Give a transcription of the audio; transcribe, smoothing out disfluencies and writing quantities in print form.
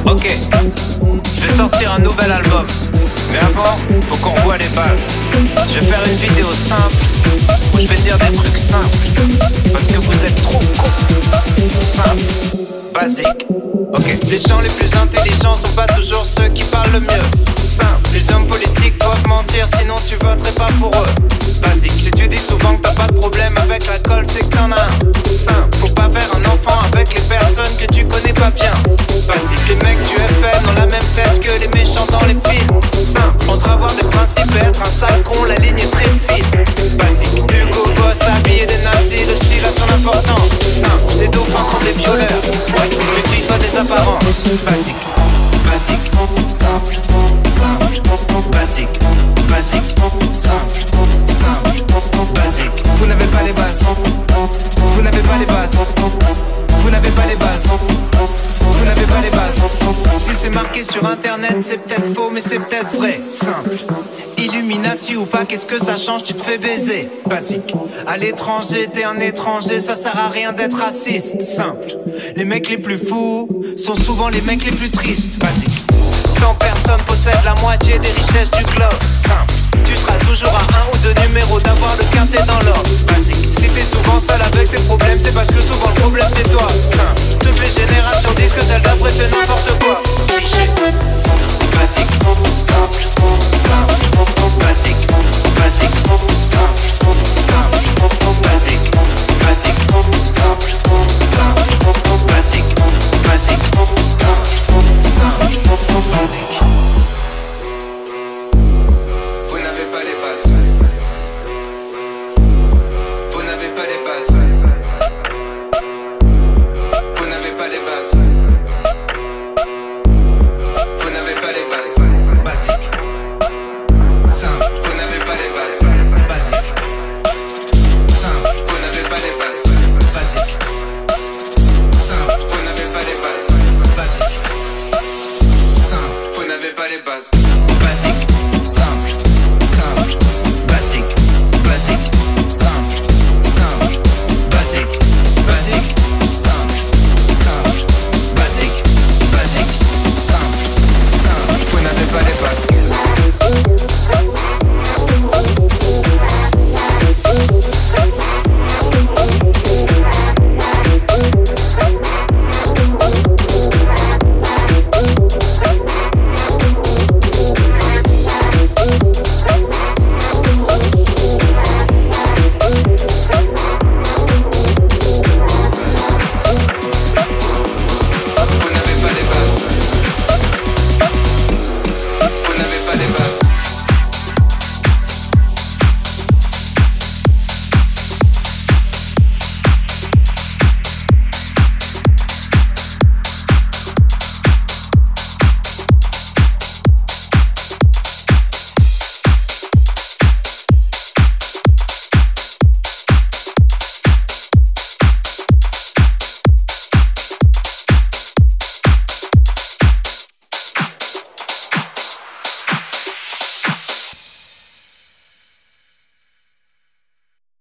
Ok, je vais sortir un nouvel album. Mais avant, faut qu'on revoie les bases. Je vais faire une vidéo simple où je vais dire des trucs simples. Parce que vous êtes trop cons. Simple, basique. Ok, les gens les plus intelligents sont pas toujours ceux qui parlent le mieux. Simple, les hommes politiques doivent mentir, sinon tu voterais pas pour eux. Basique, si tu dis souvent que t'as pas de problème avec l'alcool, c'est que t'en as un. Simple, faut pas faire un enfant avec les personnes que tu connais pas bien. Basique, les mecs du FN ont la même tête que les méchants dans les films. Simple, entre avoir des principes et être un sale con, la ligne est très fine. Basique, Hugo Boss habillé des nazis, le style a son importance. Simple, les dauphins sont des violeurs. Ouais, méfie-toi des apparences. Basique, basique, simple, simple, basique, basique, simple, simple, basique. Vous n'avez pas les bases. Vous n'avez pas les bases. Vous n'avez pas les bases. Vous n'avez pas les bases. Si c'est marqué sur internet, c'est peut-être faux, mais c'est peut-être vrai. Simple. Illuminati ou pas, qu'est-ce que ça change, tu te fais baiser. Basique. À l'étranger, t'es un étranger, ça sert à rien d'être raciste. Simple. Les mecs les plus fous sont souvent les mecs les plus tristes. Basique. 100 personnes possèdent la moitié des richesses du globe. Simple. Tu seras toujours à un ou deux numéros d'avoir le quintet dans l'ordre. Basique. Si t'es souvent seul avec tes problèmes, c'est parce que souvent le problème c'est toi. Simple. Toutes les générations disent que celle d'après fait n'importe quoi.